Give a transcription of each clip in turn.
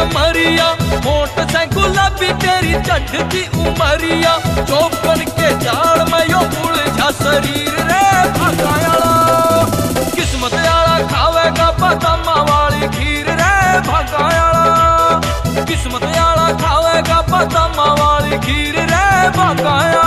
कमरिया, होठ से गुलाबी तेरी चढ़ती उमरिया, चौपन के झाड़ में यो उलझा शरीर रे भगायाला। किस्मत आला खावेगा बादामा वाली खीर रे भगायाला। किस्मत आला खावेगा बादामा वाली खीर रे भगायाला।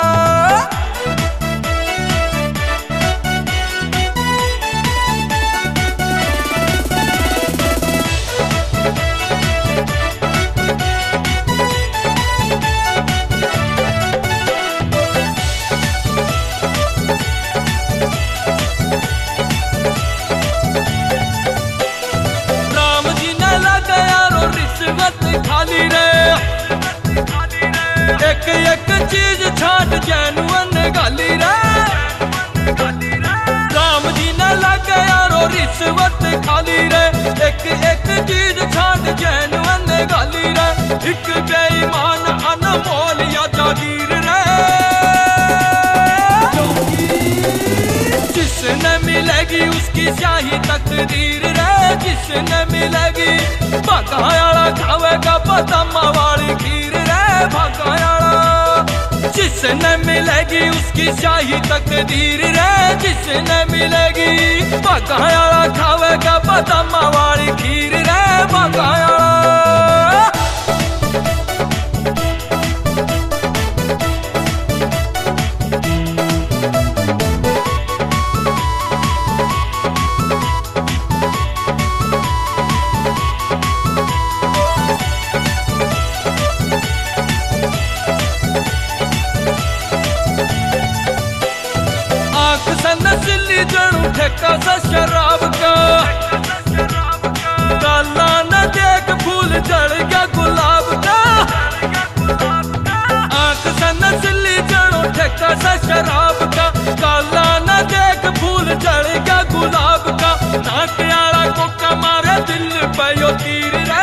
खाली रे एक एक चीज छाट जैनुअन गाली रे। राम जी ने लगे यारो रिश्वत खाली रे, एक एक चीज छाट जैनुअन गाली रे। एक बेईमान अनमोल या जागीर रे, जिसने मिलेगी उसकी स्याही तकदीर रे, जिसने मिलेगी। भगायाला खावेगा बादामा वाली खीर रे भगायाला। जिसने मिलेगी उसकी शाही तकदीर रे, जिसने मिलेगी। भगायाला खावेगा बादामा वाली खीर रे भगायाला। नस्ली जड़ू ठेका सा शराब का, काला न देख फूल जड़ गया गुलाब का। आंख सा नस्ली जड़ू ठेका सा शराब का, काला न देख फूल जड़ गया गुलाब का। नाक आला को कमारे दिल पे यो तीर रे,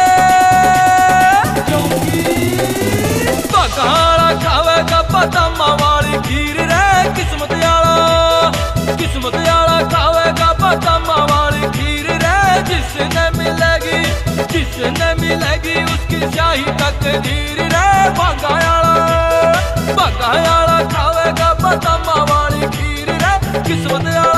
भगायाला खावेगा बादामा वाली खीर रे। किस्मत किस्मत आला खावेगा बादामा वाली खीर रे, जिसने मिलेगी। जिसने मिलेगी उसकी शाही तकदीर रे भगायाला। भगायाला खावेगा बादामा वाली खीर रे किस्मत आला।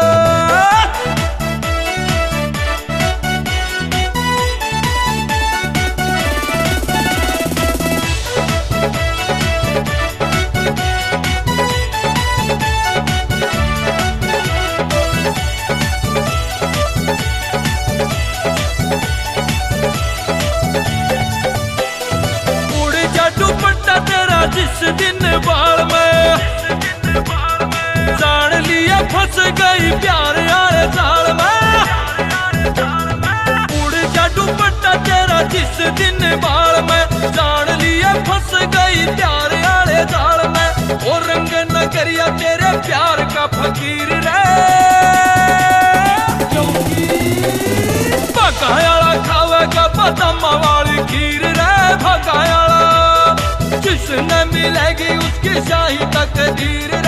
जिस दिन बाल में जान लिया फंस गई प्यार यार जाल में। उड़ जा दुपट्टा तेरा जिस दिन बाल में, जान लिया फंस गई प्यार यार जाल में। और रंग नगरिया तेरे प्यार का फकीर रे, भगायाला खावेगा बादामा वाली खीर रे भगायाला। जिसने मिलेगी उसकी शाही तकदीर